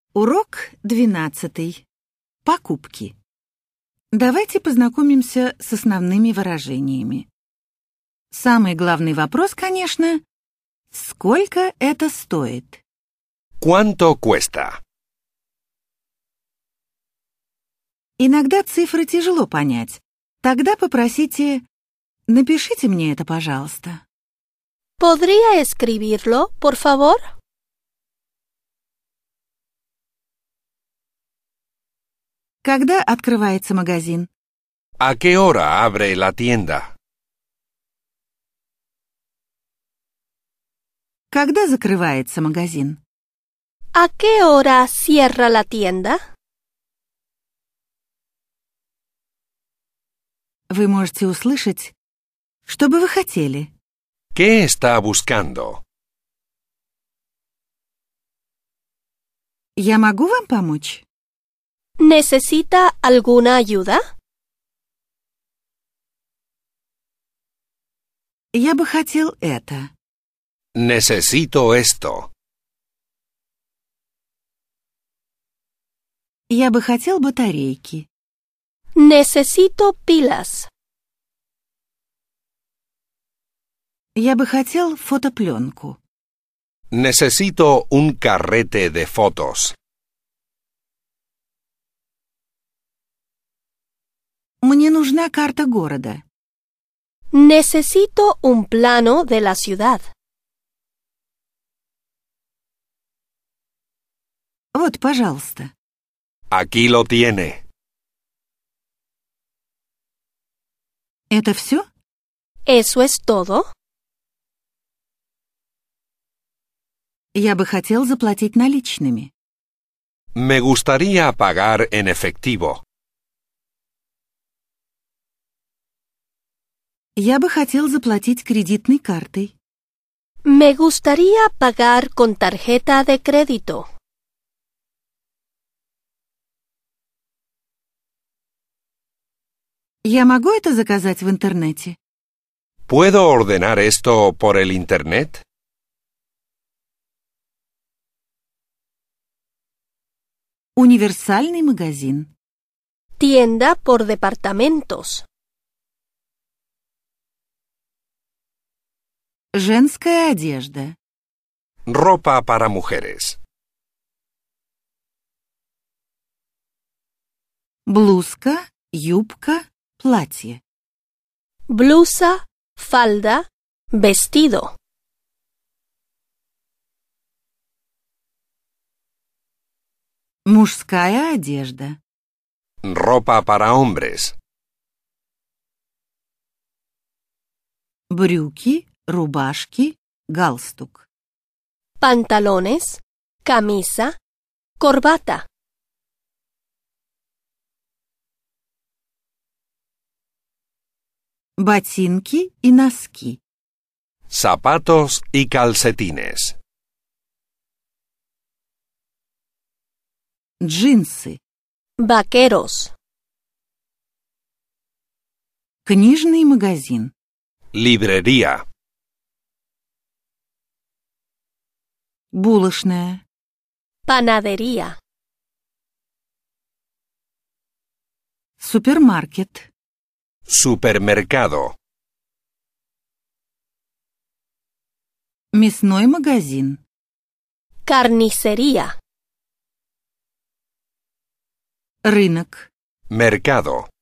Урок 12. Покупки. Давайте познакомимся с основными выражениями. Самый главный вопрос, конечно, сколько это стоит? ¿Cuánto cuesta? Иногда цифры тяжело понять. Тогда попросите «напишите мне это, пожалуйста». ¿Podría escribirlo, por favor? Когда открывается магазин? ¿A qué hora abre la tienda? Когда закрывается магазин? ¿A qué hora cierra la tienda? Вы можете услышать, что бы вы хотели. ¿Qué está buscando? Я могу вам помочь? ¿Necesita alguna ayuda? Я бы хотел это. Necesito esto. Я бы хотел батарейки. Necesito pilas. Я бы хотел фотопленку. Necesito un carrete de fotos. Мне нужна карта города. Necesito un plano de la ciudad. Вот, пожалуйста. Aquí lo tiene. Это все? ¿Eso es todo? Я бы хотел заплатить наличными. Me gustaría pagar en efectivo. Я бы хотел заплатить кредитной картой. Me gustaría pagar con tarjeta de crédito. Я могу это заказать в интернете? ¿Puedo ordenar esto por el Internet? Универсальный магазин. Tienda por departamentos. Женская одежда. Ropa para mujeres. Блузка, юбка, платье. Blusa, falda, vestido. Мужская одежда. Ropa para hombres. Брюки, рубашки, галстук. Pantalones, camisa, corbata. Ботинки и носки. Zapatos y calcetines. Джинсы. Vaqueros. Книжный магазин. Librería. Булочная. Panadería. Супермаркет. Supermercado. Мясной магазин. Carnicería. Рынок. Mercado.